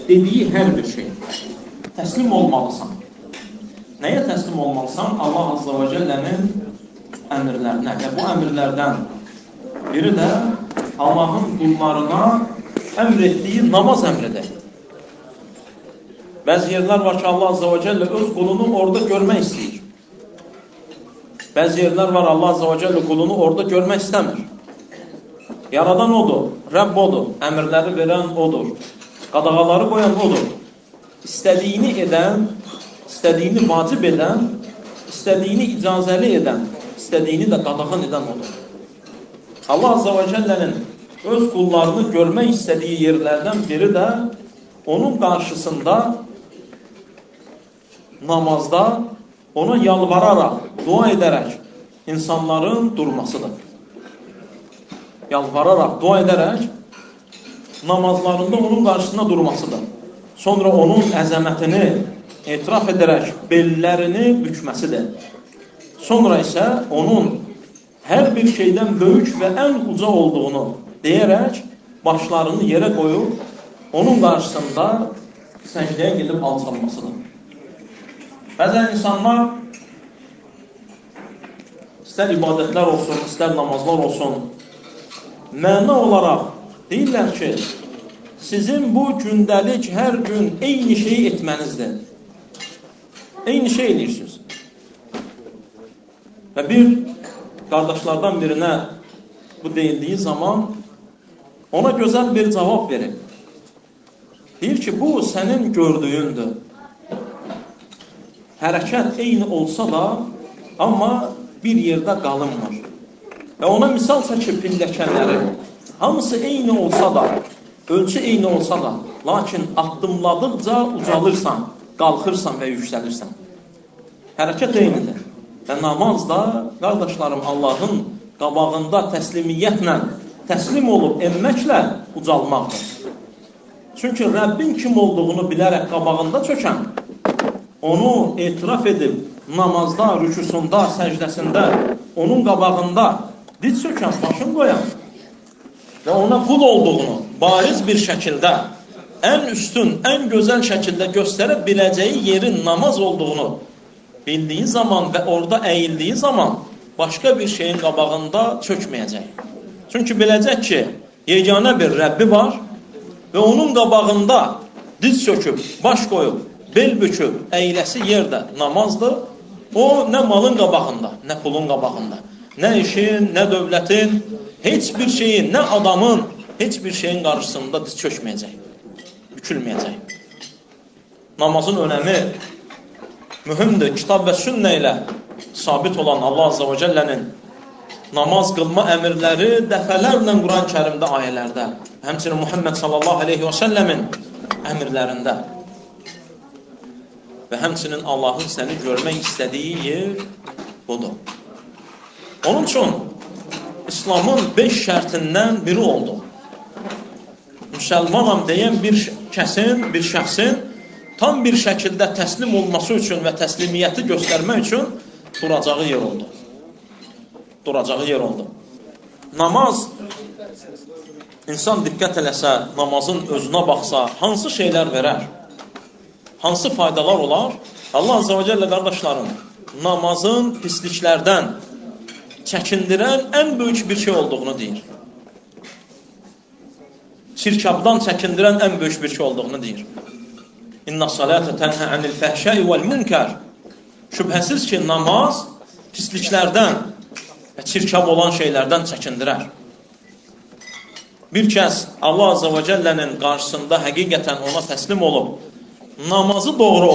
dediyi hər bir şey. Təslim olmalısan. Nəyə təslim olmalısan? Allah Azza və Cəllənin əmrlərinə. Və bu əmrlərdən biri də Allahın qullarına əmr etdiyi namaz əmridir. Bəzi yerlər var ki, Allah Azza və Cəllə öz qulunu orada görmək istəyir. Bəzi yerlər var, Allah Azza və Cəllə qulunu orada görmək istəmir. Yaradan odur, Rəbb odur, əmrləri verən odur, qadağaları qoyan odur. İstədiyini edən, istədiyini vacib edən, istədiyini icazəli edən, istədiyini də qadağan edən odur. Allah Azza və Cəllənin öz qullarını görmək istədiyi yerlərdən biri də onun qarşısında namazda ona yalvararaq, dua edərək insanların durmasıdır. Yalvararaq, dua edərək namazlarında onun qarşısında durmasıdır. Sonra onun əzəmətini etiraf edərək bellərini bükməsidir. Sonra isə onun hər bir şeydən böyük və ən uca olduğunu deyərək başlarını yerə qoyub onun qarşısında səcdəyə gedib alçalmasıdır. Bəzən insanlar istər ibadətlər olsun, istər namazlar olsun, məna olaraq deyirlər ki, sizin bu gündəlik hər gün eyni şeyi etmənizdir. Eyni şey edirsiniz. Və bir qardaşlardan birinə bu deyildiyi zaman ona gözəl bir cavab verir. Deyir ki, bu sənin gördüyündür. Hərəkət eyni olsa da, amma bir yerdə qalınmır. Və ona misal çəkib pilləkənləri, hamısı eyni olsa da, ölçü eyni olsa da, lakin addımladıqca ucalırsan, qalxırsan və yüksəlirsən. Hərəkət eynidir. Və namaz da, qardaşlarım, Allahın qabağında təslimiyyətlə, təslim olub emməklə ucalmaqdır. Çünki Rəbbin kim olduğunu bilərək qabağında çökən, onu etiraf edib namazda, rüküsunda, səcdəsində, onun qabağında diz çökən, başın qoyan və ona qul olduğunu bariz bir şəkildə, ən üstün, ən gözəl şəkildə göstərə biləcəyi yerin namaz olduğunu bildiyi zaman və orada əyildiyi zaman başqa bir şeyin qabağında çökməyəcək. Çünki biləcək ki, yeganə bir Rəbbi var və onun qabağında diz çöküb, baş qoyub, bel büküb, əyləsi yerdə namazdır. O, nə malın qabağında, nə pulun qabağında, nə işin, nə dövlətin, heç bir şeyin, nə adamın, heç bir şeyin qarşısında diz çökməyəcək, bükülməyəcək. Namazın önəmi mühümdür. Kitab və sünnə ilə sabit olan Allah Azza və Cəllənin namaz qılma əmirləri dəfələrlə Quran-ı Kərimdə, ayələrdə, həmçinin Muhammed sallallahu aleyhi və səlləmin əmirlərində və həmçinin Allahın səni görmək istədiyi yer budur. Onun üçün İslamın 5 şərtindən biri oldu. Müsəlmanam deyən bir kəsin, bir şəxsin tam bir şəkildə təslim olması üçün və təslimiyyəti göstərmək üçün duracağı yer oldu. Duracağı yer oldu. Namaz, insan diqqət eləsə, namazın özünə baxsa, hansı şeylər verər? Hansı faydalar olar? Allah Azza və Cəllə, qardaşlarım, namazın pisliklərdən çəkindirən ən böyük bir şey olduğunu deyir. Çirkabdan çəkindirən ən böyük bir şey olduğunu deyir. İnna salata tenha anil fahşai vel munkar. Şübhəsiz ki, namaz pisliklərdən və çirkab olan şeylərdən çəkindirər. Bir kəs Allah Azza və Cəllənin qarşısında həqiqətən ona təslim olub, namazı doğru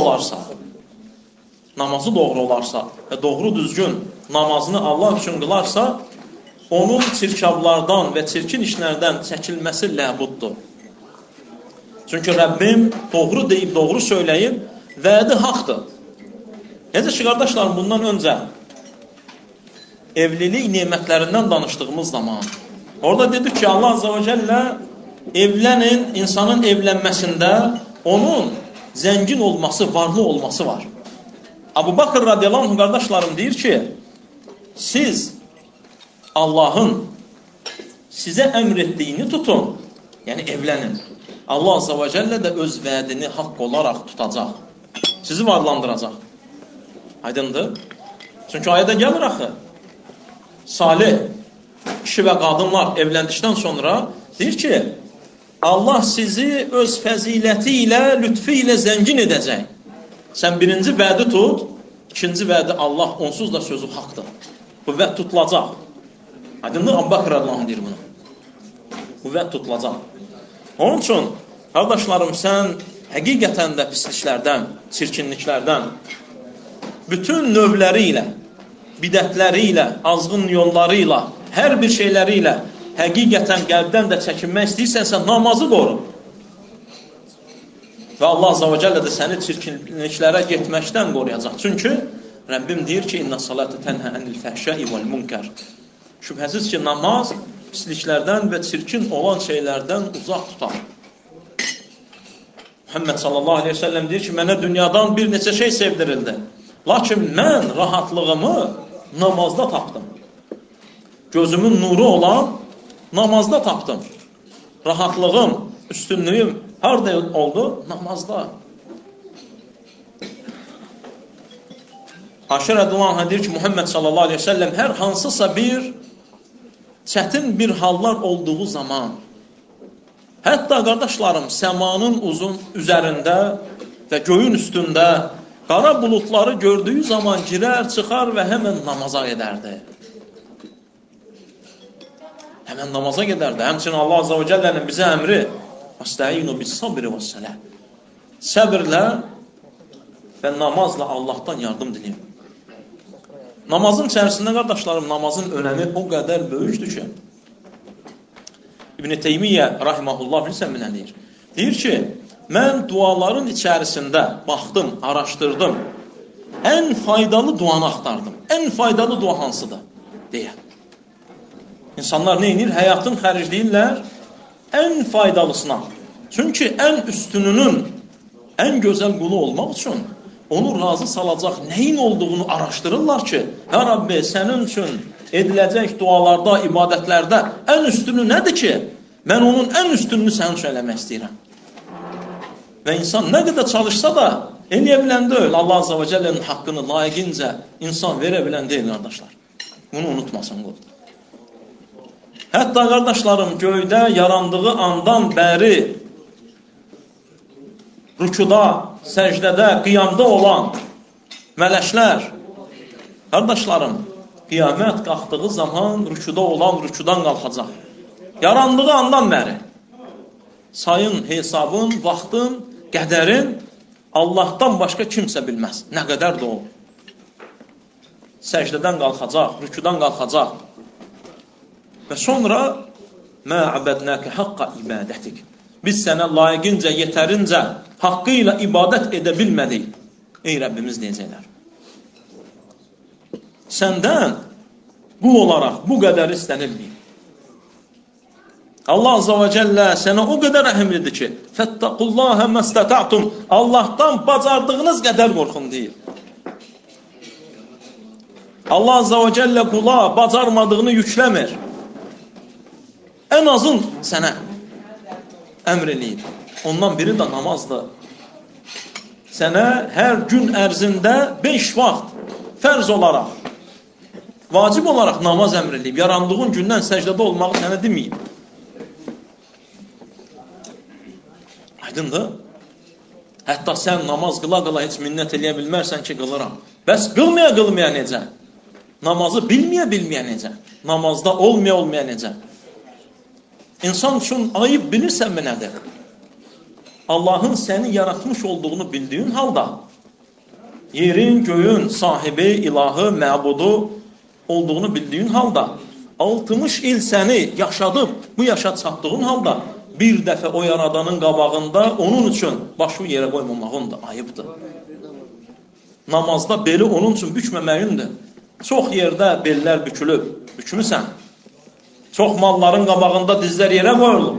olarsa və doğru düzgün namazını Allah üçün qılarsa, onun çirkablardan və çirkin işlərdən çəkilməsi ləbuddur. Çünki Rəbbim doğru deyib, doğru söyləyib, vədi haqdır. Necə ki, qardaşlarım, bundan öncə evlilik nemətlərindən danışdığımız zaman orada dedik ki, Allah Azza və Cəllə evlənin, insanın evlənməsində onun zəngin olması, varlı olması var. Abu Bakr radiyallahu anh, qardaşlarım, deyir ki, siz Allahın sizə əmr etdiyini tutun, yəni evlənin. Allah Azza və Cəllə də öz vədini haqq olaraq tutacaq. Sizi varlandıracaq. Aydındır? Çünki ayədə gəlir axı. Salih kişi və qadınlar evləndikdən sonra deyir ki, Allah sizi öz fəziləti ilə, lütfi ilə zəngin edəcək. Sən birinci vədi tut, ikinci vədi Allah, onsuz da sözü haqdır. Bu vəd tutulacaq. Aydındır? Əbu Bəkr Allah'ın deyir bunu. Bu vəd tutulacaq. Onun üçün, qardaşlarım, sən həqiqətən də pisliklərdən, çirkinliklərdən, bütün növləri ilə, bidətləri ilə, azğın yolları ilə, hər bir şeyləri ilə həqiqətən qəlbdən də çəkinmək istəyirsənsə, namazı qoru. Və Allah Azza və Cəllə də səni çirkinliklərə getməkdən qoruyacaq. Çünki Rəbbim deyir ki, İnna salatu tənhə ənil fəhşəi vəl munkar. Şübhəsiz ki, namaz pisliklərdən və çirkin olan şeylərdən uzaq tutar. Muhammed sallallahu aleyhi ve sellem deyir ki, mənə dünyadan bir neçə şey sevdirildi. Lakin mən rahatlığımı namazda tapdım. Gözümün nuru olan namazda tapdım. Rahatlığım, üstünlüyüm harada oldu? Namazda. Aşır Rədullah deyir ki, Muhammed sallallahu aleyhi ve sellem hər hansısa bir çətin bir hallar olduğu zaman, hətta qardaşlarım, səmanın uzun üzərində və göyün üstündə qara bulutları gördüyü zaman girər, çıxar və həmən namaza gedərdi. Həmən namaza gedərdi. Həmçinin Allah Azza və Cəllənin bizə əmri Əstəinu bis-sabri və-s-sələ. Səbirlə və namazla Allahdan yardım diləyim. Namazın içərisində, qardaşlarım, namazın önəmi o qədər böyükdür ki, İbn-i Teymiyyə rahiməhullah bilsən nə deyir? Deyir ki, mən duaların içərisində baxdım, araşdırdım, ən faydalı duanı axtardım. Ən faydalı dua hansıdır? Deyə. İnsanlar nə edir? Həyatın xərcləyirlər ən faydalısına. Çünki ən üstününün, ən gözəl qulu olmaq üçün onu razı salacaq nəyin olduğunu araşdırırlar ki, ya Rabbi, sənin üçün ediləcək dualarda, ibadətlərdə ən üstünü nədir ki, mən onun ən üstününü sənin üçün eləmək istəyirəm. Və insan nə qədər çalışsa da, eləyə bilən deyil. Allah Azza və Cəllənin haqqını layiqincə insan verə bilən deyil, qardaşlar. Bunu unutmasın qul. Hətta, qardaşlarım, göydə yarandığı andan bəri rükuda, səcdədə, qiyamda olan mələklər, qardaşlarım, qiyamət qalxdığı zaman rükuda olan rükudan qalxacaq. Yarandığı andan bəri sayın, hesabın, vaxtın, qədərin Allahdan başqa kimsə bilməz. Nə qədər də o. Səcdədən qalxacaq, rükudan qalxacaq. Və sonra mə əbədnəkə haqqa ibadətik. Biz sənə layiqincə, yetərincə, haqqı ilə ibadət edə bilmədik. Ey Rəbbimiz deyəcəklər. Səndən qul olaraq bu qədər istənilməyib. Allah Azza və Cəllə sənə o qədər rəhimlidir ki, fəttəqullahə məstəta'tum, Allahdan bacardığınız qədər qorxun deyir. Allah Azza və Cəllə qula bacarmadığını yükləmir. Ən azın sənə əmr eləyib. Ondan biri də namazdır. Sənə hər gün ərzində 5 vaxt fərz olaraq, vacib olaraq namaz əmr eləyib. Yarandığın gündən səcdədə olmağı sənə deməyib. Aydındır? Hətta sən namaz qıla-qıla heç minnət eləyə bilmərsən ki, qılıram. Bəs qılmaya necə? Namazı bilməyə necə? Namazda olmaya necə? İnsan üçün ayıb bilirsənmi nədir? Allahın səni yaratmış olduğunu bildiyin halda, yerin, göyün sahibi, ilahı, məbudu olduğunu bildiyin halda, 60 il səni yaşadıb, bu yaşa çatdığın halda, bir dəfə o yaradanın qabağında onun üçün başı yerə qoymamağın da ayıbdır. Namazda beli onun üçün bükməməyindir. Çox yerdə bellər bükülüb, bükmüsən. Çox malların qabağında dizlər yerə qoyulub.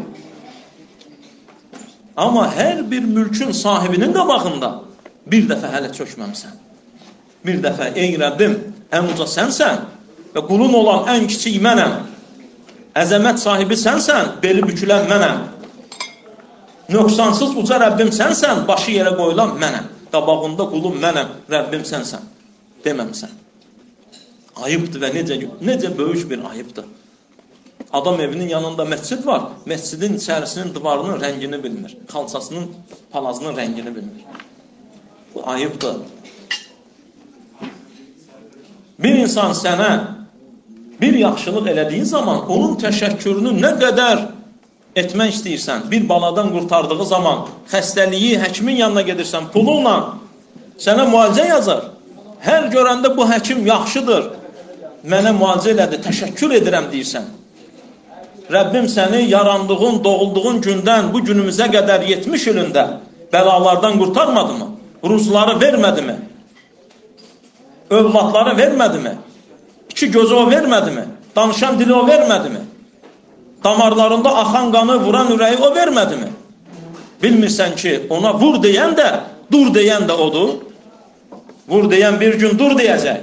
Amma hər bir mülkün sahibinin qabağında bir dəfə hələ çökməmsən. Bir dəfə, ey Rəbbim, ən uca sənsən və qulun olan ən kiçik mənəm. Əzəmət sahibi sənsən, beli bükülən mənəm. Nöqsansız uca Rəbbim sənsən, başı yerə qoyulan mənəm. Qabağında qulum mənəm, Rəbbim sənsən. Deməmsən. Ayıbdır və necə böyük bir ayıbdır. Adam evinin yanında məscid var, məscidin içərisinin divarının rəngini bilmir, xalçasının, palazının rəngini bilmir. Bu ayıbdır. Bir insan sənə bir yaxşılıq elədiyi zaman onun təşəkkürünü nə qədər etmək istəyirsən, bir baladan qurtardığı zaman xəstəliyi, həkimin yanına gedirsən, pulunla sənə müalicə yazar. Hər görəndə bu həkim yaxşıdır, mənə müalicə elədi, təşəkkür edirəm deyirsən. Rəbbim səni yarandığın, doğulduğun gündən bu günümüzə qədər 70 ilində bəlalardan qurtarmadı mı? Ruzları vermədi mi? Övladları vermədi mi? İki gözü o vermədi mi? Danışan dili o vermədi mi? Damarlarında axan qanı, vuran ürəyi o vermədi mi? Bilmirsən ki, ona vur deyən də, dur deyən də odur. Vur deyən bir gün dur deyəcək.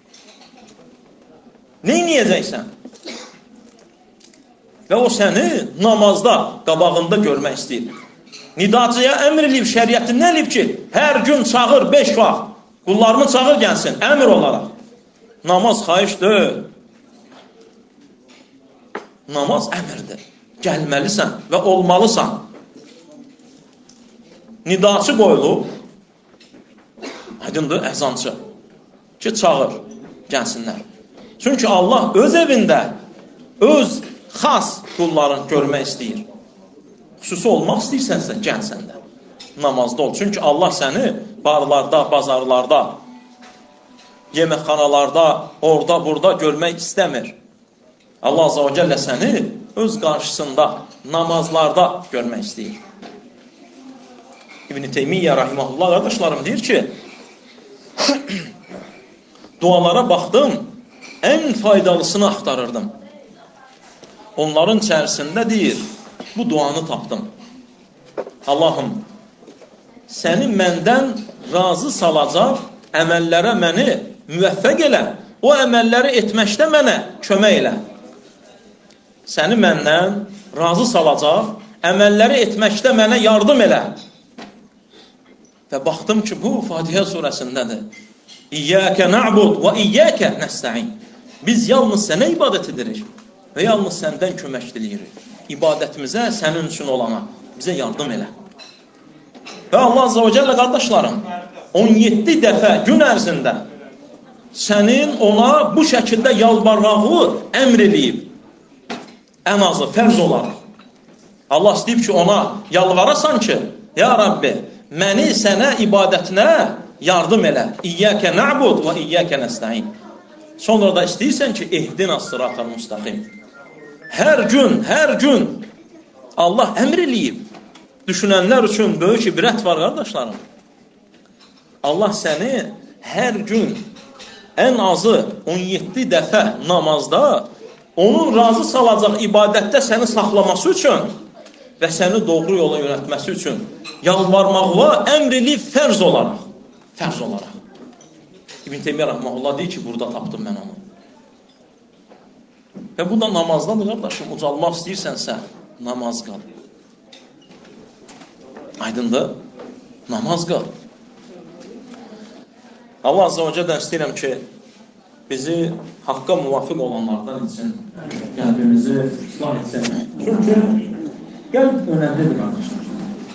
Neyniyəcəksən? Və o səni namazda, qabağında görmək istəyir. Nidacıya əmr eləyib, şəriəti nə eləyib ki, hər gün çağır 5 vaxt, qullarımı çağır gəlsin, əmr olaraq. Namaz xahiş deyil. Namaz əmrdir. Gəlməlisən və olmalısan. Nidaçı qoyulub, aydındır, əzancı ki, çağır, gəlsinlər. Çünki Allah öz evində, öz xas qullarını görmək istəyir. Xüsusi olmaq istəyirsənsə, gəlsən də. Namazda ol. Çünki Allah səni barlarda, bazarlarda, yeməkxanalarda, orada, burada görmək istəmir. Allah Azza və Cəllə səni öz qarşısında, namazlarda görmək istəyir. İbn-i Teymiyyə rahiməhullah qardaşlarım deyir ki, dualara baxdım, ən faydalısını axtarırdım. Onların içərisində deyir, bu duanı tapdım. Allahım, səni məndən razı salacaq əməllərə məni müvəffəq elə, o əməlləri etməkdə mənə kömək elə. Səni məndən razı salacaq, əməlləri etməkdə mənə yardım elə. Və baxdım ki, bu Fatihə surəsindədir. İyyəkə na'bud və iyyəkə nəstəin. Biz yalnız sənə ibadət edirik və yalnız səndən kömək diləyirik. İbadətimizə, sənin üçün olana, bizə yardım elə. Və Allah Azza və Cəllə qardaşlarım, 17 dəfə gün ərzində sənin ona bu şəkildə yalvarmağı əmr eləyib. Ən azı, fərz olaraq. Allah istəyib ki, ona yalvarasan ki, ya Rabbi, məni sənə ibadətinə yardım elə. İyyəkə na'bud və iyyəkə nəstəin. Sonra da istəyirsən ki, ehdinas sıratal müstəqim. Hər gün Allah əmr eləyib. Düşünənlər üçün böyük ibrət var, qardaşlarım. Allah səni hər gün ən azı 17 dəfə namazda onun razı salacaq ibadətdə səni saxlaması üçün və səni doğru yola yönətməsi üçün yalvarmağa əmr eləyib fərz olaraq. Fərz olaraq. İbn Teymiyyə rahmehullah deyir ki, burada tapdım mən onu. Və bu da namazdadır, qardaşım. Ucalmaq istəyirsənsə, namaz qal. Aydındır? Namaz qal. Allah Azza və Cəllədən istəyirəm ki, bizi haqqa müvafiq olanlardan etsin, qəlbimizi ıslah etsin. Çünki qəlb önəmlidir, qardaşlar.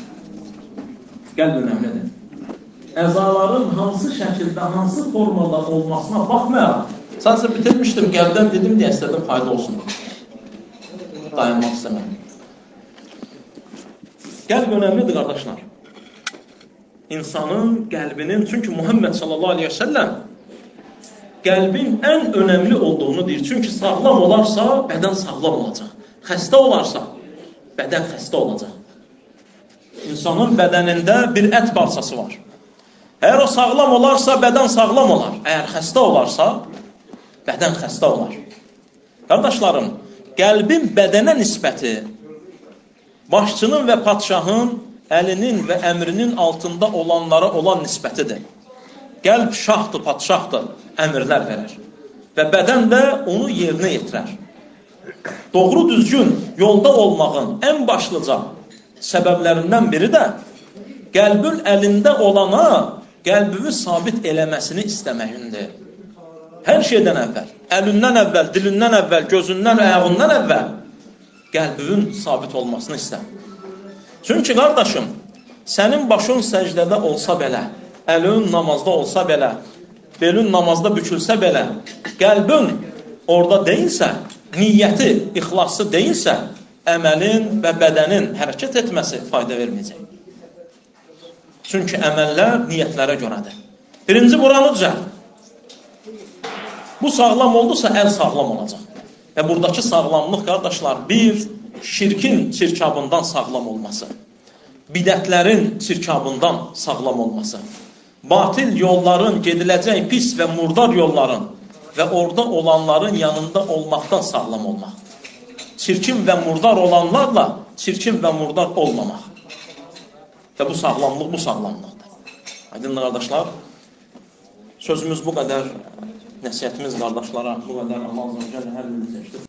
Qəlb önəmlidir. Əzaların hansı şəkildə, hansı formada olmasına baxmayaraq, sadəcə bitirmişdim, qəlbdən dedim deyə istədim, fayda olsun. Dayanmaq istəmədim. Qəlb önəmlidir, qardaşlar. İnsanın qəlbinin, çünki Muhammed sallallahu aleyhi ve sellem qəlbin ən önəmli olduğunu deyir. Çünki sağlam olarsa, bədən sağlam olacaq. Xəstə olarsa, bədən xəstə olacaq. İnsanın bədənində bir ət parçası var. Əgər o sağlam olarsa, bədən sağlam olar. Əgər xəstə olarsa, bədən xəstə olar. Qardaşlarım, qəlbin bədənə nisbəti başçının və padşahın əlinin və əmrinin altında olanlara olan nisbətidir. Qəlb şahdır, padşahdır, əmrlər verir. Və bədən də onu yerinə yetirər. Doğru düzgün yolda olmağın ən başlıca səbəblərindən biri də qəlbün əlində olana qəlbini sabit eləməsini istəməyindir. Hər şeydən əvvəl, əlindən əvvəl, dilindən əvvəl, gözündən, ayağından əvvəl qəlbinin sabit olmasını istər. Çünki qardaşım, sənin başın səcdədə olsa belə, əlin namazda olsa belə, belin namazda bükülsə belə, qəlbin orada deyilsə, niyyəti, ixlaslı deyilsə, əməlin və bədənin hərəkət etməsi fayda verməyəcək. Çünki əməllər niyyətlərə görədir. Birinci buranı düzəl. Bu sağlam oldusa, əl sağlam olacaq. Və buradakı sağlamlıq, qardaşlar, bir, şirkin çirkabından sağlam olması, bidətlərin çirkabından sağlam olması, batil yolların, gediləcək pis və murdar yolların və orada olanların yanında olmaqdan sağlam olmaq. Çirkin və murdar olanlarla çirkin və murdar olmamaq. Və bu sağlamlıq, bu sağlamlıqdır. Aydınlı qardaşlar, sözümüz bu qədər, nəsiyyətimiz qardaşlara bu qədər. Allah azə və cəllə hər birini seçdi.